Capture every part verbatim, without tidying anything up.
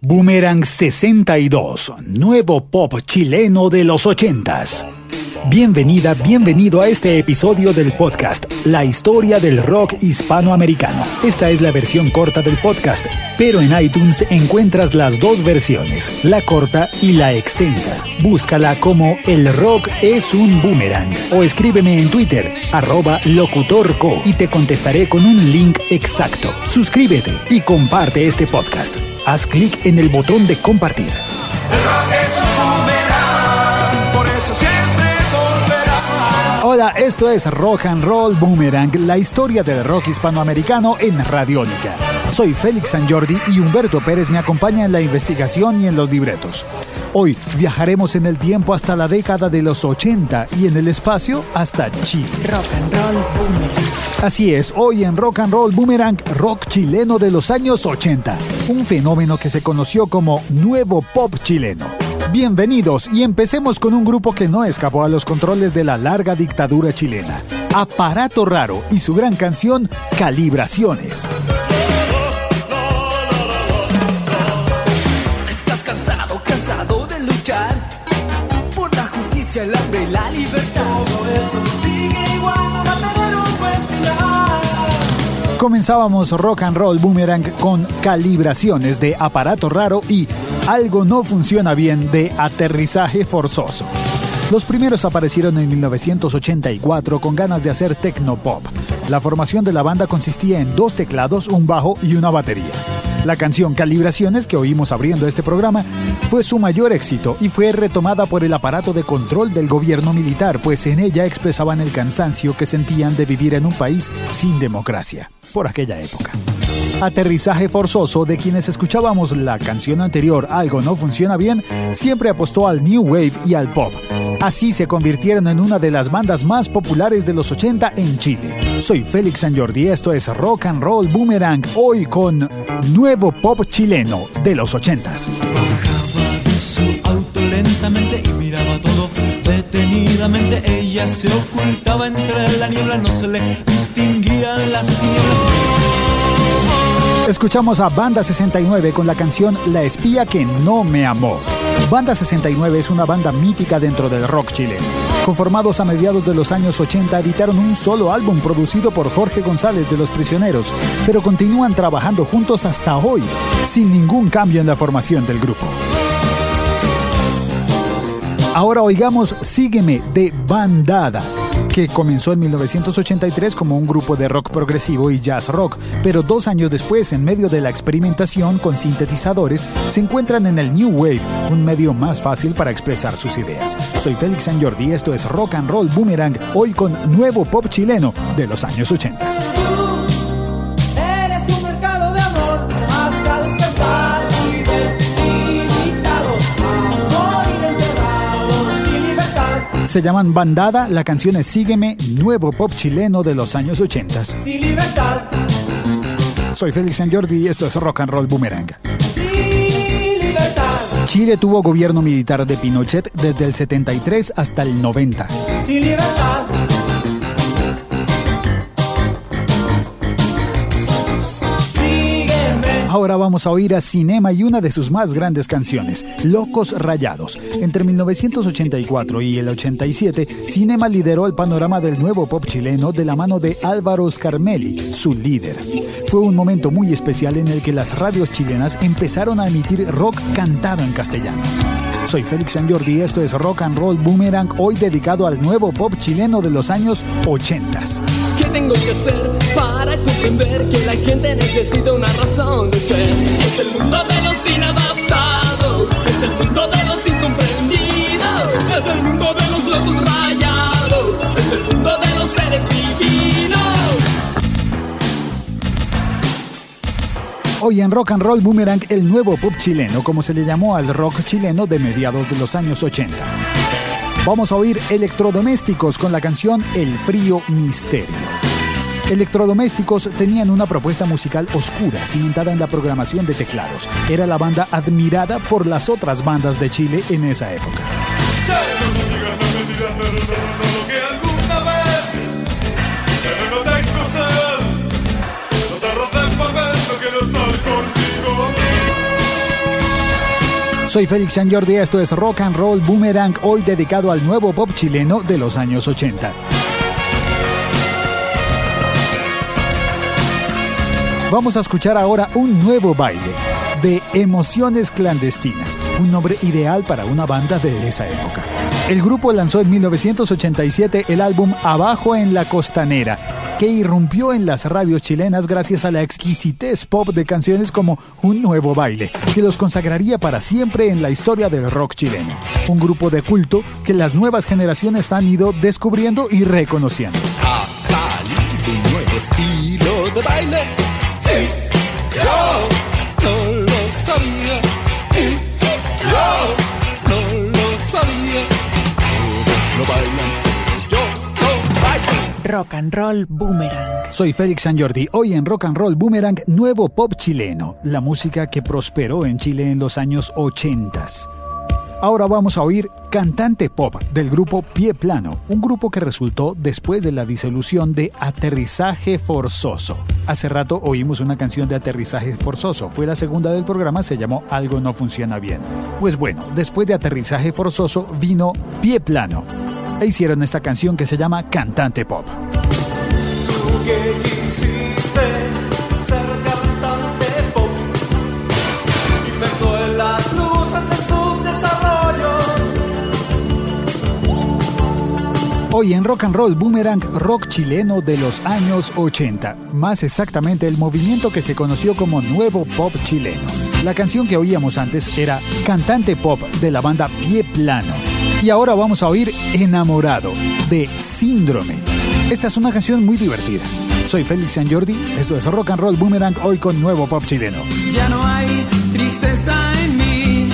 Boomerang sesenta y dos, nuevo pop chileno de los ochentas. Bienvenida, bienvenido a este episodio del podcast, La historia del rock hispanoamericano. Esta es la versión corta del podcast, pero en iTunes encuentras las dos versiones, la corta y la extensa. Búscala como El rock es un boomerang o escríbeme en Twitter, arroba locutorco, y te contestaré con un link exacto. Suscríbete y comparte este podcast. Haz clic en el botón de compartir. El rock es un boomerang, por eso siempre volverá. Hola, esto es Rock and Roll Boomerang, la historia del rock hispanoamericano en Radiónica. Soy Félix Sanjordi y Humberto Pérez me acompaña en la investigación y en los libretos. Hoy viajaremos en el tiempo hasta la década de los ochenta y en el espacio hasta Chile. Rock and Roll Boomerang. Así es, hoy en Rock and Roll Boomerang, rock chileno de los años ochenta, un fenómeno que se conoció como nuevo pop chileno. Bienvenidos y empecemos con un grupo que no escapó a los controles de la larga dictadura chilena, Aparato Raro y su gran canción Calibraciones. Estás cansado, cansado de luchar por la justicia, el hambre y la libertad. Todo esto sigue igual, no va a tener un buen final. Comenzábamos Rock and Roll Boomerang con Calibraciones de Aparato Raro y Algo no funciona bien de Aterrizaje Forzoso. Los primeros aparecieron en mil novecientos ochenta y cuatro con ganas de hacer tecnopop. La formación de la banda consistía en dos teclados, un bajo y una batería. La canción Calibraciones, que oímos abriendo este programa, fue su mayor éxito y fue retomada por el aparato de control del gobierno militar, pues en ella expresaban el cansancio que sentían de vivir en un país sin democracia, por aquella época. Aterrizaje Forzoso, de quienes escuchábamos la canción anterior, Algo no funciona bien, siempre apostó al new wave y al pop. Así se convirtieron en una de las bandas más populares de los ochenta en Chile. Soy Félix Sanjordi y esto es Rock and Roll Boomerang, hoy con nuevo pop chileno de los ochentas. Bajaba de su auto lentamente y miraba todo detenidamente. Ella se ocultaba entre la niebla, no se le distinguían las tinieblas. Escuchamos a Banda sesenta y nueve con la canción La espía que no me amó. Banda sesenta y nueve es una banda mítica dentro del rock chileno. Conformados a mediados de los años ochenta, editaron un solo álbum producido por Jorge González de Los Prisioneros, pero continúan trabajando juntos hasta hoy, sin ningún cambio en la formación del grupo. Ahora oigamos Sígueme de Bandada, que comenzó en mil novecientos ochenta y tres como un grupo de rock progresivo y jazz rock, pero dos años después, en medio de la experimentación con sintetizadores, se encuentran en el New Wave, un medio más fácil para expresar sus ideas. Soy Félix Sanjordi y esto es Rock and Roll Boomerang, hoy con nuevo pop chileno de los años ochenta. Se llaman Bandada, la canción es Sígueme, nuevo pop chileno de los años ochenta. Soy Félix Sanjordi y esto es Rock and Roll Boomerang. Chile tuvo gobierno militar de Pinochet desde el setenta y tres hasta el noventa. Ahora vamos a oír a Cinema y una de sus más grandes canciones, Locos Rayados. Entre mil novecientos ochenta y cuatro y el ochenta y siete, Cinema lideró el panorama del nuevo pop chileno de la mano de Álvaro Scarmelli, su líder. Fue un momento muy especial en el que las radios chilenas empezaron a emitir rock cantado en castellano. Soy Félix Sanjordi y esto es Rock and Roll Boomerang, hoy dedicado al nuevo pop chileno de los años ochenta. ¿Qué tengo que hacer para comprender que la gente necesita una razón de ser? Es el mundo de los inadaptados, es el mundo de los incomprendidos, es el mundo de los locos rayados, es el mundo de los seres divinos. Hoy en Rock and Roll Boomerang, el nuevo pop chileno, como se le llamó al rock chileno de mediados de los años ochenta. Vamos a oír Electrodomésticos con la canción El Frío Misterio. Electrodomésticos tenían una propuesta musical oscura, cimentada en la programación de teclados. Era la banda admirada por las otras bandas de Chile en esa época. Soy Félix San Jordi, esto es Rock and Roll Boomerang, hoy dedicado al nuevo pop chileno de los años ochenta. Vamos a escuchar ahora un nuevo baile de Emociones Clandestinas, un nombre ideal para una banda de esa época. El grupo lanzó en mil novecientos ochenta y siete el álbum Abajo en la Costanera, que irrumpió en las radios chilenas gracias a la exquisitez pop de canciones como Un Nuevo Baile, que los consagraría para siempre en la historia del rock chileno. Un grupo de culto que las nuevas generaciones han ido descubriendo y reconociendo. Ha salido un nuevo estilo de baile. ¡Hey! Yo no lo sabía. ¡Hey! Yo no lo sabía. Todos lo bailan, yo no bailo. Rock and Roll Boomerang. Soy Félix San Jordi, hoy en Rock and Roll Boomerang, nuevo pop chileno, la música que prosperó en Chile en los años ochenta. Ahora vamos a oír Cantante Pop del grupo Pie Plano, un grupo que resultó después de la disolución de Aterrizaje Forzoso. Hace rato oímos una canción de Aterrizaje Forzoso, fue la segunda del programa, se llamó Algo No Funciona Bien. Pues bueno, después de Aterrizaje Forzoso vino Pie Plano e hicieron esta canción que se llama Cantante Pop. Tú que quisiste ser cantante pop, inmerso en las luces del subdesarrollo. Hoy en Rock and Roll Boomerang, rock chileno de los años ochenta, más exactamente el movimiento que se conoció como Nuevo Pop Chileno. La canción que oíamos antes era Cantante Pop de la banda Pie Plano. Y ahora vamos a oír Enamorado de Síndrome. Esta es una canción muy divertida. Soy Félix San Jordi, esto es Rock and Roll Boomerang, hoy con Nuevo Pop Chileno. Ya no hay tristeza en mí,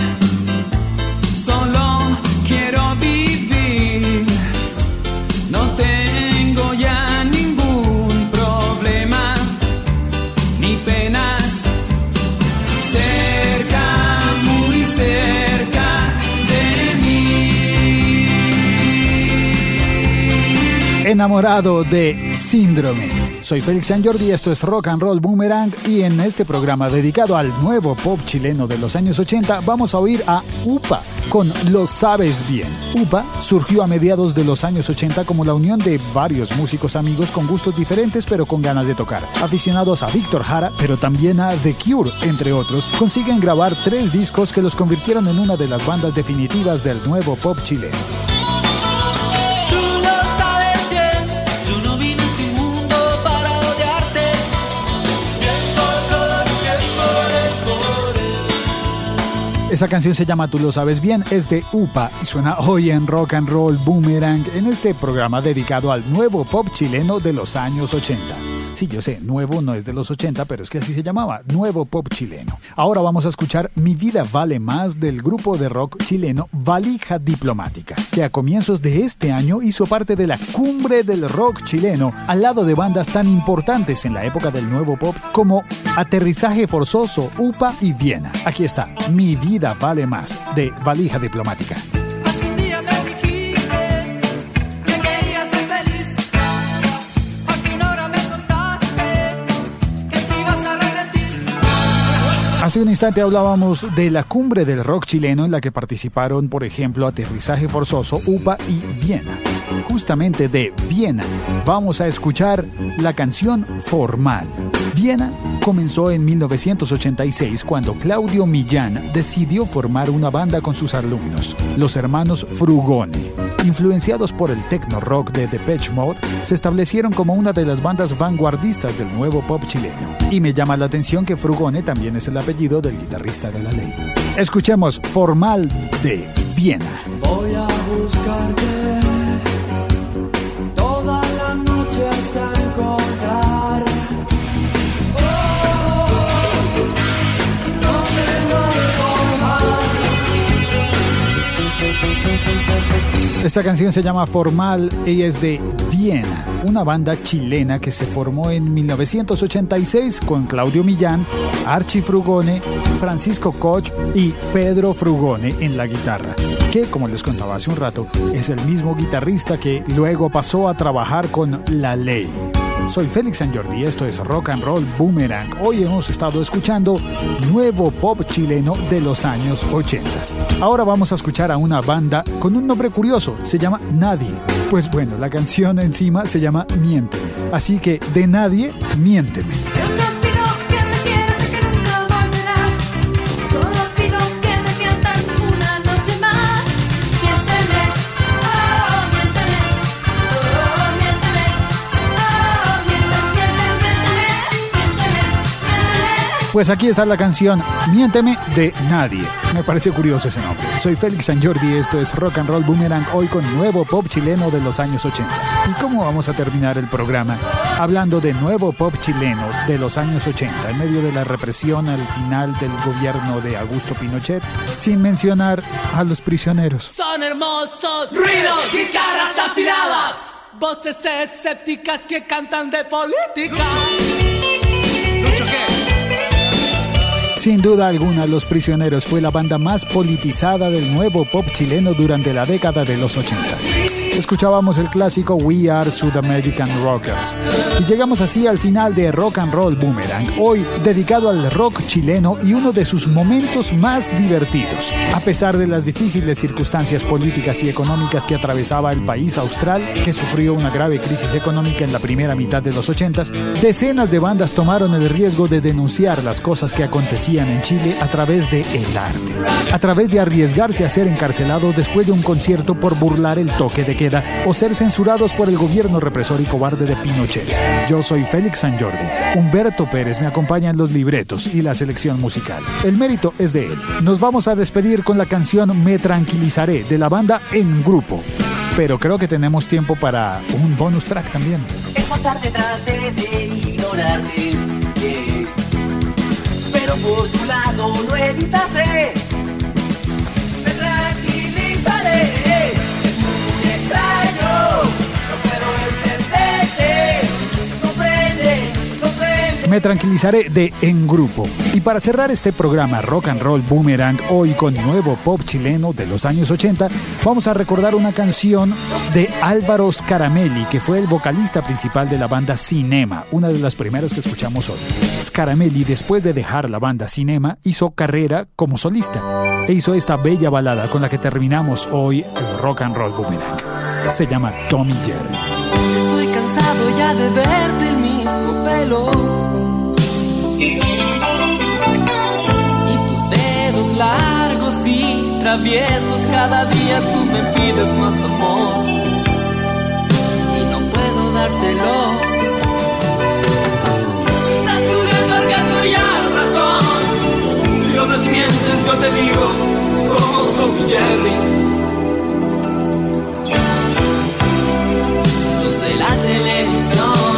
solo quiero vivir. No tengo ya ningún problema, ni penas. Cerca, muy cerca de mí. Enamorado de Síndrome. Soy Félix San Jordi, esto es Rock and Roll Boomerang y en este programa dedicado al nuevo pop chileno de los años ochenta vamos a oír a Upa con Lo Sabes Bien. Upa surgió a mediados de los años ochenta como la unión de varios músicos amigos con gustos diferentes pero con ganas de tocar. Aficionados a Víctor Jara, pero también a The Cure, entre otros, consiguen grabar tres discos que los convirtieron en una de las bandas definitivas del nuevo pop chileno. Esa canción se llama Tú lo sabes bien, es de Upa y suena hoy en Rock and Roll Boomerang en este programa dedicado al nuevo pop chileno de los años ochenta. Sí, yo sé, nuevo no es de los ochenta, pero es que así se llamaba, nuevo pop chileno. Ahora vamos a escuchar Mi Vida Vale Más del grupo de rock chileno Valija Diplomática, que a comienzos de este año hizo parte de la cumbre del rock chileno, al lado de bandas tan importantes en la época del nuevo pop como Aterrizaje Forzoso, Upa y Viena. Aquí está, Mi Vida Vale Más, de Valija Diplomática. Hace un instante hablábamos de la cumbre del rock chileno en la que participaron, por ejemplo, Aterrizaje Forzoso, Upa y Viena. Justamente de Viena vamos a escuchar la canción Formal. Viena comenzó en mil novecientos ochenta y seis cuando Claudio Millán decidió formar una banda con sus alumnos, los hermanos Frugone. Influenciados por el techno rock de Depeche Mode, se establecieron como una de las bandas vanguardistas del nuevo pop chileno. Y me llama la atención que Frugone también es el apellido del guitarrista de La Ley. Escuchemos Formal de Viena. Voy a buscarte toda la noche hasta encontrar. Oh, no sé más formal. Esta canción se llama Formal y es de Viena, una banda chilena que se formó en mil novecientos ochenta y seis con Claudio Millán, Archie Frugone, Francisco Koch y Pedro Frugone en la guitarra, que, como les contaba hace un rato, es el mismo guitarrista que luego pasó a trabajar con La Ley. Soy Félix San Jordi, esto es Rock and Roll Boomerang. Hoy hemos estado escuchando nuevo pop chileno de los años ochenta. Ahora vamos a escuchar a una banda con un nombre curioso, se llama Nadie. Pues bueno, la canción encima se llama Miénteme. Así que de Nadie, miénteme. Pues aquí está la canción Miénteme de Nadie. Me pareció curioso ese nombre. Soy Félix San Jordi, esto es Rock and Roll Boomerang, hoy con nuevo pop chileno de los años ochenta. ¿Y cómo vamos a terminar el programa? Hablando de nuevo pop chileno de los años ochenta, en medio de la represión al final del gobierno de Augusto Pinochet, sin mencionar a los prisioneros. Son hermosos ruidos, guitarras afiladas, voces escépticas que cantan de política. ¿Lucho qué? Sin duda alguna, Los Prisioneros fue la banda más politizada del nuevo pop chileno durante la década de los ochenta. Escuchábamos el clásico We Are South American Rockers. Y llegamos así al final de Rock and Roll Boomerang, hoy dedicado al rock chileno y uno de sus momentos más divertidos. A pesar de las difíciles circunstancias políticas y económicas que atravesaba el país austral, que sufrió una grave crisis económica en la primera mitad de los ochentas, decenas de bandas tomaron el riesgo de denunciar las cosas que acontecían en Chile a través de el arte. A través de arriesgarse a ser encarcelados después de un concierto por burlar el toque de queda o ser censurados por el gobierno represor y cobarde de Pinochet. Yo soy Félix San Jordi. Humberto Pérez me acompaña en los libretos y la selección musical. El mérito es de él. Nos vamos a despedir con la canción Me Tranquilizaré de la banda En Grupo. Pero creo que tenemos tiempo para un bonus track también. Esa tarde traté de ignorarte, yeah. Pero por tu lado no evitaste. Me tranquilizaré. Me tranquilizaré de En Grupo. Y para cerrar este programa Rock and Roll Boomerang, hoy con nuevo pop chileno de los años ochenta, vamos a recordar una canción de Álvaro Scaramelli, que fue el vocalista principal de la banda Cinema, una de las primeras que escuchamos hoy. Scaramelli, después de dejar la banda Cinema, hizo carrera como solista e hizo esta bella balada con la que terminamos hoy el Rock and Roll Boomerang. Se llama Tommy Jerry. Estoy cansado ya de verte el mismo pelo y tus dedos largos y traviesos. Cada día tú me pides más amor y no puedo dártelo. Estás cubriendo al gato y al ratón. Si lo desmientes yo te digo, somos Tommy Jerry. Los de la televisión.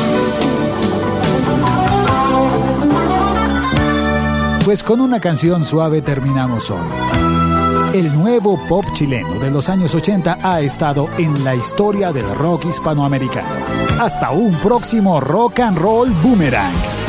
Pues con una canción suave terminamos hoy. El nuevo pop chileno de los años ochenta ha estado en la historia del rock hispanoamericano. Hasta un próximo Rock and Roll Boomerang.